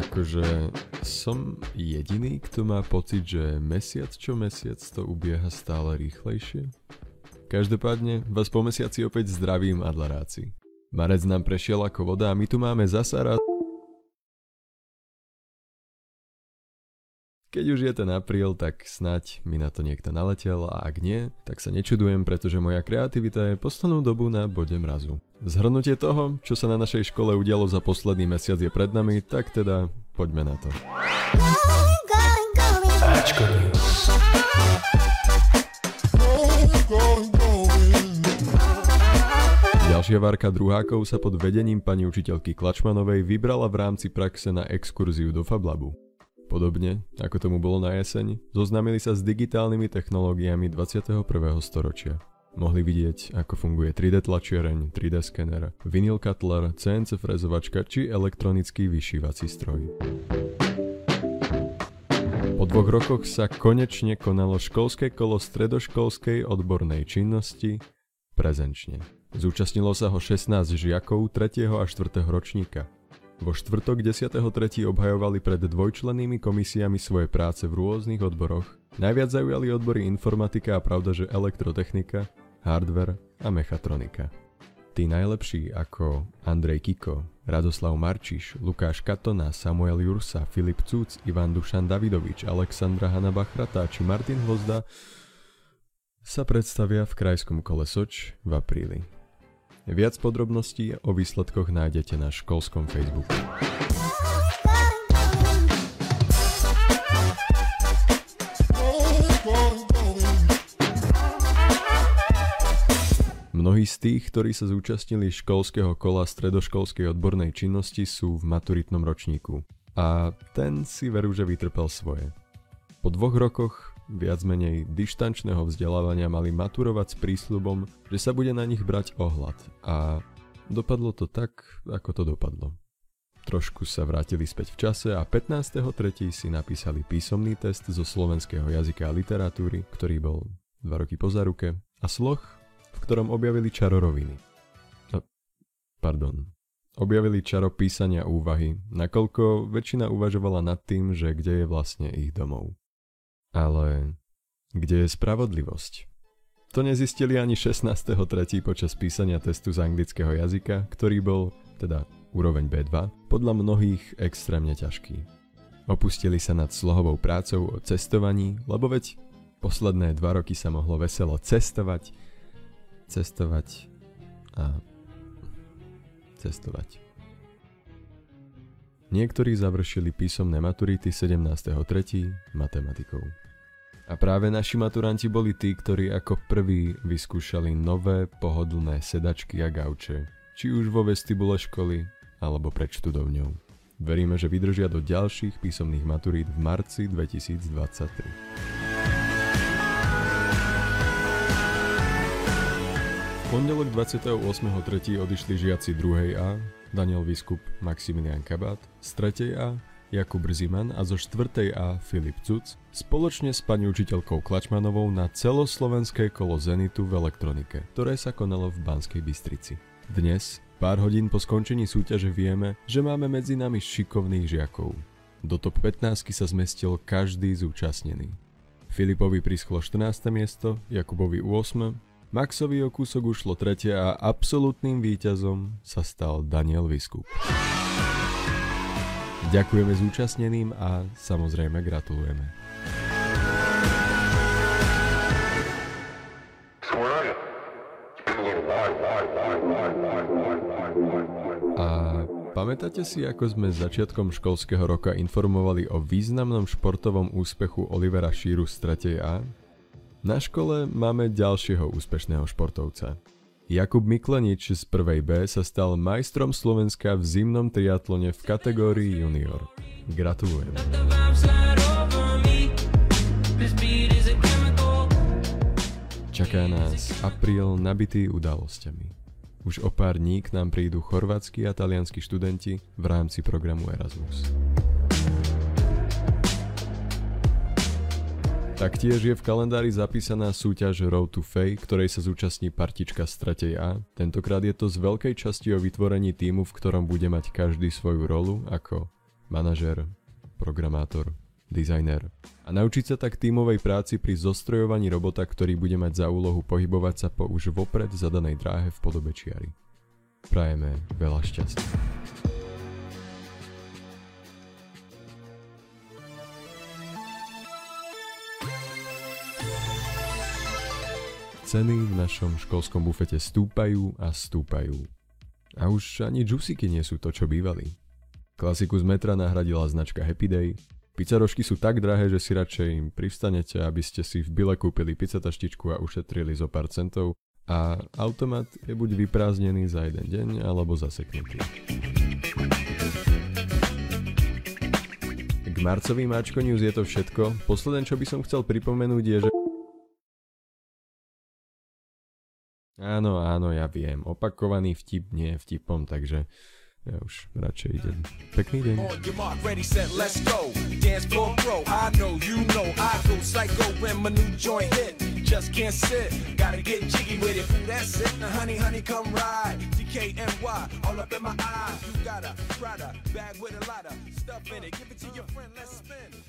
Akože som jediný, kto má pocit, že mesiac čo mesiac to ubieha stále rýchlejšie. Každopádne vás po mesiaci opäť zdravím adlaráci. Marec nám prešiel ako voda a my tu máme zasa rád. Keď už je ten apríl, tak snáď mi na to niekto naletel a ak nie, tak sa nečudujem, pretože moja kreativita je poslednú dobu na bode mrazu. Zhrnutie toho, čo sa na našej škole udialo za posledný mesiac je pred nami, tak teda poďme na to. Ďalšia várka druhákov sa pod vedením pani učiteľky Klačmanovej vybrala v rámci praxe na exkurziu do FabLabu. Podobne, ako tomu bolo na jeseň, zoznámili sa s digitálnymi technológiami 21. storočia. Mohli vidieť, ako funguje 3D tlačiareň, 3D skener, vinyl cutler, CNC frezovačka či elektronický vyšívací stroj. Po 2 rokoch sa konečne konalo školské kolo stredoškolskej odbornej činnosti prezenčne. Zúčastnilo sa ho 16 žiakov 3. a 4. ročníka. Vo štvrtok 10.3. obhajovali pred dvojčlennými komisiami svoje práce v rôznych odboroch. Najviac zaujali odbory informatika a pravda, že elektrotechnika, hardware a mechatronika. Tí najlepší ako Andrej Kiko, Radoslav Marčiš, Lukáš Katona, Samuel Jursa, Filip Cúc, Ivan Dušan Davidovič, Alexandra Hanna Bachrata či Martin Hvozda sa predstavia v krajskom kole Soč v apríli. Viac podrobností o výsledkoch nájdete na školskom Facebooku. Mnohí z tých, ktorí sa zúčastnili školského kola stredoškolskej odbornej činnosti, sú v maturitnom ročníku. A ten si veru, že vytrpel svoje. Po 2 rokoch viac menej dištančného vzdelávania mali maturovať s prísľubom, že sa bude na nich brať ohľad. A dopadlo to tak, ako to dopadlo. Trošku sa vrátili späť v čase a 15.3. si napísali písomný test zo slovenského jazyka a literatúry, ktorý bol 2 roky po záruke, a sloh, v ktorom objavili čaro roviny. Objavili čaro písania úvahy, nakoľko väčšina uvažovala nad tým, že kde je vlastne ich domov. Ale kde je spravodlivosť? To nezistili ani 16.3. počas písania testu z anglického jazyka, ktorý bol, teda úroveň B2, podľa mnohých extrémne ťažký. Opustili sa nad slohovou prácou o cestovaní, lebo veď posledné 2 roky sa mohlo veselo cestovať a cestovať. Niektorí završili písomné maturity 17.3. matematikou. A práve naši maturanti boli tí, ktorí ako prví vyskúšali nové pohodlné sedačky a gauče, či už vo vestibule školy alebo pred študovňou. Veríme, že vydržia do ďalších písomných maturít v marci 2023. V pondelok 28.3. odišli žiaci 2. A, Daniel Vyskup, Maximilian Kabát, z 3. A, Jakub Ziman a zo 4. A Filip Cuc spoločne s pani učiteľkou Klačmanovou na celoslovenské kolo Zenitu v elektronike, ktoré sa konalo v Banskej Bystrici. Dnes, pár hodín po skončení súťaže, vieme, že máme medzi nami šikovných žiakov. Do top 15 sa zmestil každý zúčastnený. Filipovi prischlo 14. miesto, Jakubovi 8. Maxovi o kúsok ušlo 3. a absolútnym víťazom sa stal Daniel Vyskup. Ďakujeme zúčastneným a samozrejme gratulujeme. A pamätáte si, ako sme začiatkom školského roka informovali o významnom športovom úspechu Olivera Šíru z 3. A? Na škole máme ďalšieho úspešného športovca. Jakub Miklenič z 1. B sa stal majstrom Slovenska v zimnom triatlone v kategórii junior. Gratulujem. Čaká nás apríl nabitý udalosťami. Už o pár dní k nám prídu chorvátsky a talianski študenti v rámci programu Erasmus. Taktiež je v kalendári zapísaná súťaž Road to Fame, ktorej sa zúčastní partička z 3. A. Tentokrát je to z veľkej časti o vytvorení tímu, v ktorom bude mať každý svoju rolu, ako manažér, programátor, dizajner a naučiť sa tak tímovej práci pri zostrojovaní robota, ktorý bude mať za úlohu pohybovať sa po už vopred zadanej dráhe v podobe čiary. Prajeme veľa šťastia. Ceny v našom školskom bufete stúpajú a stúpajú. A už ani džusiky nie sú to, čo bývali. Klasiku z metra nahradila značka Happy Day. Pizzarožky sú tak drahé, že si radšej pristanete, aby ste si v byle kúpili pizzataštičku a ušetrili zo pár centov. A automat je buď vyprázdnený za jeden deň, alebo zaseknutý. K marcovým Ačko News je to všetko. Posledné, čo by som chcel pripomenúť je, že... Áno, ja viem. Opakovaný vtip nie je vtipom, takže ja už radšej idem. Pekný deň. Just can't sit, gotta get jiggy with it. Ooh, that's it. Now, honey, come ride. DKNY, all up in my eye. You got a Prada bag with a lot of stuff in it. Give it to your friend, let's spin.